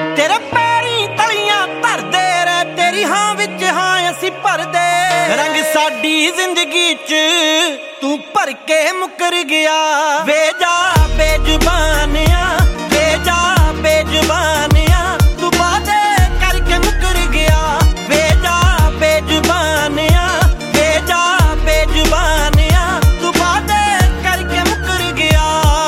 तेरे पैरी तलियां धरदे रह तेरी हाँ विच हाँ असीं भरदे रंग साडी जिंदगी च तू भर के मुकर गया वे जा बेजुबानिया वे जा बेजुबानिया तू वादे करके मुकर गया वे जा बेजुबानिया वे जा बेजुबानिया तू वादे करके मुकर गया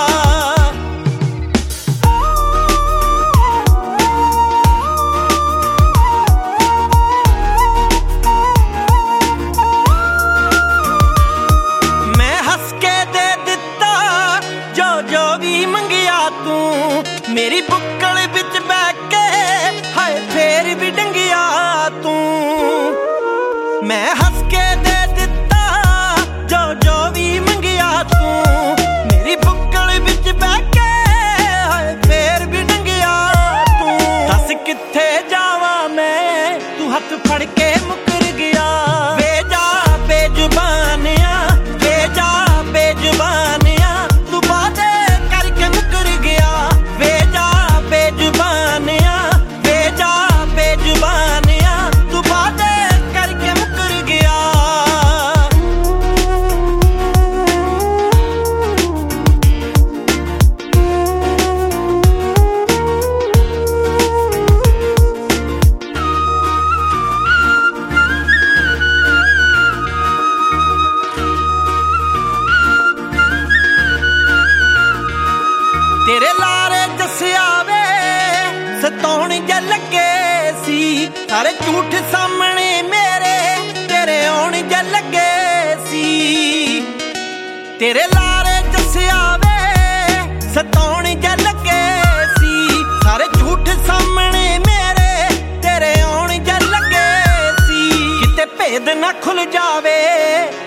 मेरी बुक्कल विच बैठ के हाय फेर भी डंगिया तू मैं हंस के दे दिता जो भी मंगिया तू मेरी बुक्कल विच बैठ के हाय फेर भी डंगिया तू दस किथे जावा मैं तू हथ फड़ के मुकर गया वे जा बेजुबानिया वे जा बेजुबानिया तू वादे करके मुकर गया वे जा बेजुबानिया वे जा बेजुबानिया तू वादे करके मुकर गया तेरे लारे दसिया वे सताउण जे लगे सी सारे झूठ सामने मेरे तेरे आउण जे लगे सी तेरे लारे दसिया वे सताउण जे लगे सी सारे झूठ सामने मेरे तेरे आउण जे लगे सी किते भेद ना खुल जावे